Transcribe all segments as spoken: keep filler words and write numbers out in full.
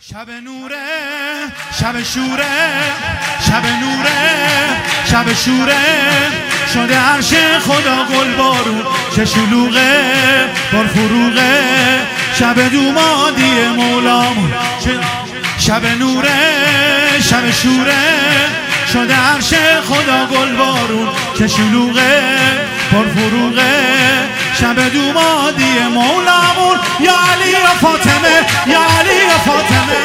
شب نوره شب شوره شب نوره شب شوره شده عرش خدا گل بارون چه شلوغه بار فروغه شب دومادی مولامون شب نوره شب شوره شده عرش خدا گل بارون چه شلوغه بار فروغه شب دومادی مولامون یا علی یا فاطمه یا علی یا فاطمه.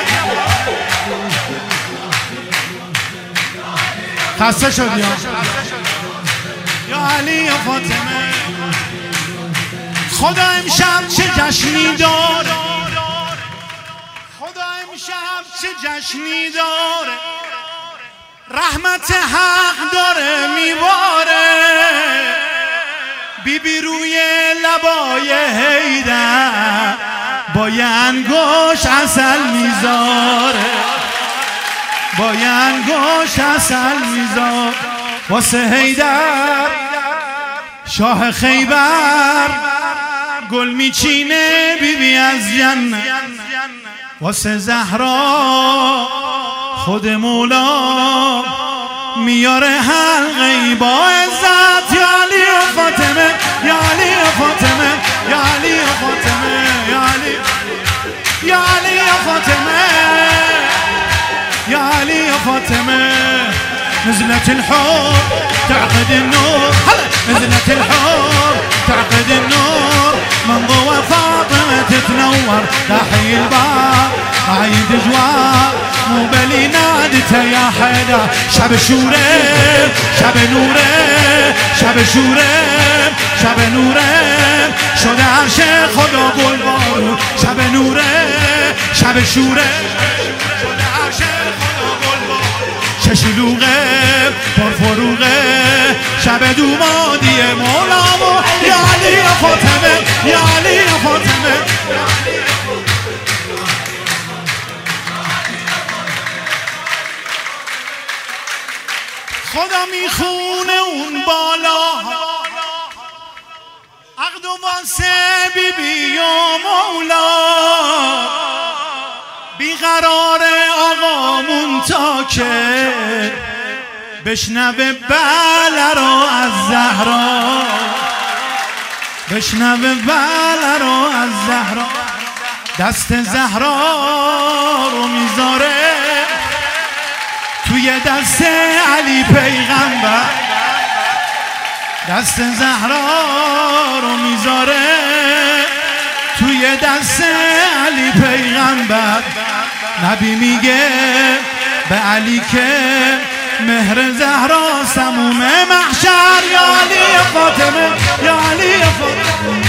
خسته شدی یا علی یا فاطمه. خدا امشب چه جشنی داره، خدا امشب چه جشنی داره، رحمت حق داره میباره، بی بی روی لبای حیدر با یه انگوش عسل میذاره، با یه انگوش عسل میذاره واسه حیدر شاه خیبر گل میچینه بی بی از جنت واسه زهرا خود مولا میاره حلقه‌ای با عزت یا علی و فاطمه یا علی و فاطمه یا علی و فاطمه یا علی یا علی و فاطمه یا علی و فاطمه. نزلت الحور تعقد النور نزلت الحور تعقد النور من ضوى فاطمة تتنور لاحي الباب عيد جوار مو بلي نادته يا حيدر. شب شوره شب نوره شب شوره شب نوره شده عرش خدا گل بارون شب نوره شب شوره شده عرش خدا گل بارون چه شلوغه پر فروغه شب دومادی مولامو یا علی یا فاطمه یا علی یا فاطمه. خدا میخونه اون بالا عقد و واسه بی بی و مولا بیقرار آقامون تا که بشنوه بله رو از زهرا بشنوه بله رو از زهرا دست زهرا رو میذاره توی دست علی پیغمبر دست زهرا رو میذاره توی دست علی پیغمبر. نبی میگه به علی که مهر زهرا سموم محشر یا علی یا فاطمه یا علی یا فاطمه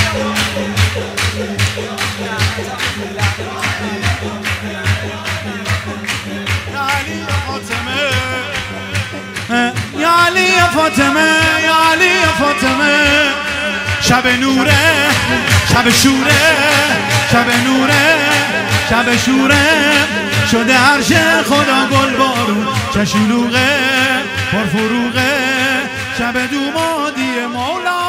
یا علی یا فاطمه یا علی یا فاطمه. شب نوره شب شوره شب نوره شب شوره شده عرش خدا گل بارون چه شلوغه پر فروغه شب دومادی مولا